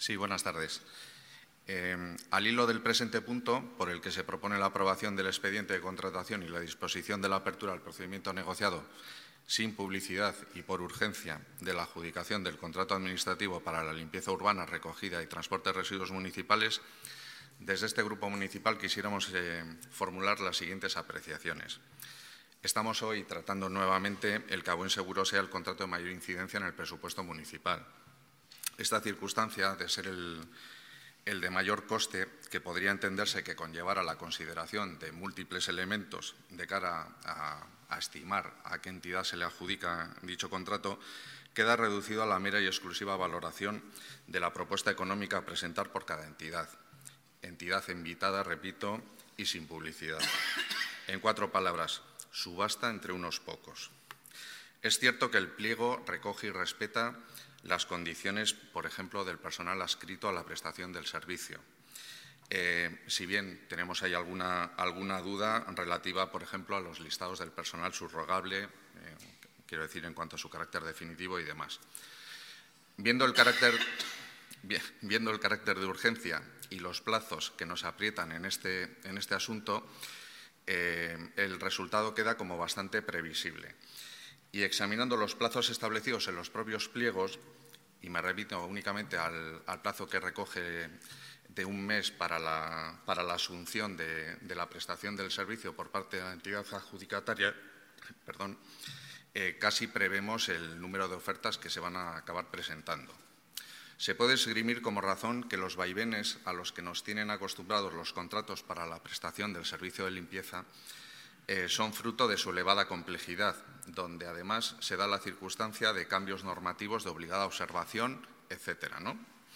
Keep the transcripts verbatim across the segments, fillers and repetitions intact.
Sí, buenas tardes. Eh, al hilo del presente punto, por el que se propone la aprobación del expediente de contratación y la disposición de la apertura del procedimiento negociado sin publicidad y por urgencia de la adjudicación del contrato administrativo para la limpieza urbana, recogida y transporte de residuos municipales, desde este grupo municipal quisiéramos eh, formular las siguientes apreciaciones. Estamos hoy tratando nuevamente el que a buen seguro sea el contrato de mayor incidencia en el presupuesto municipal. Esta circunstancia, de ser el, el de mayor coste, que podría entenderse que conllevara la consideración de múltiples elementos de cara a, a estimar a qué entidad se le adjudica dicho contrato, queda reducido a la mera y exclusiva valoración de la propuesta económica a presentar por cada entidad. Entidad invitada, repito, y sin publicidad. En cuatro palabras, subasta entre unos pocos. Es cierto que el pliego recoge y respeta las condiciones, por ejemplo, del personal adscrito a la prestación del servicio. Eh, si bien tenemos ahí alguna, alguna duda relativa, por ejemplo, a los listados del personal subrogable, eh, quiero decir, en cuanto a su carácter definitivo y demás. Viendo el carácter, viendo el carácter de urgencia y los plazos que nos aprietan en este, en este asunto, eh, el resultado queda como bastante previsible. Y examinando los plazos establecidos en los propios pliegos, y me repito únicamente al, al plazo que recoge de un mes para la, para la asunción de, de la prestación del servicio por parte de la entidad adjudicataria, perdón, eh, casi prevemos el número de ofertas que se van a acabar presentando. Se puede esgrimir como razón que los vaivenes a los que nos tienen acostumbrados los contratos para la prestación del servicio de limpieza Eh, son fruto de su elevada complejidad, donde además se da la circunstancia de cambios normativos de obligada observación, etcétera, ¿no?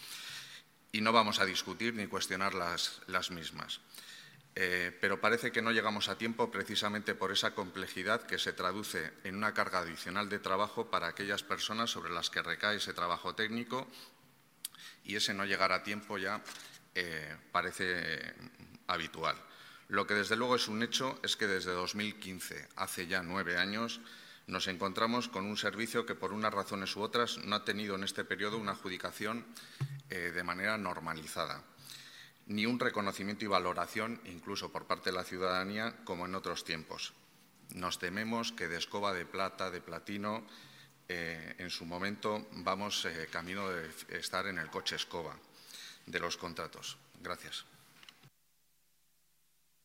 Y no vamos a discutir ni cuestionar las, las mismas. Eh, pero parece que no llegamos a tiempo precisamente por esa complejidad que se traduce en una carga adicional de trabajo para aquellas personas sobre las que recae ese trabajo técnico, y ese no llegar a tiempo ya eh, parece habitual. Lo que desde luego es un hecho es que desde dos mil quince, hace ya nueve años, nos encontramos con un servicio que por unas razones u otras no ha tenido en este periodo una adjudicación eh, de manera normalizada, ni un reconocimiento y valoración, incluso por parte de la ciudadanía, como en otros tiempos. Nos tememos que de escoba de plata, de platino, eh, en su momento vamos eh, camino de estar en el coche escoba de los contratos. Gracias.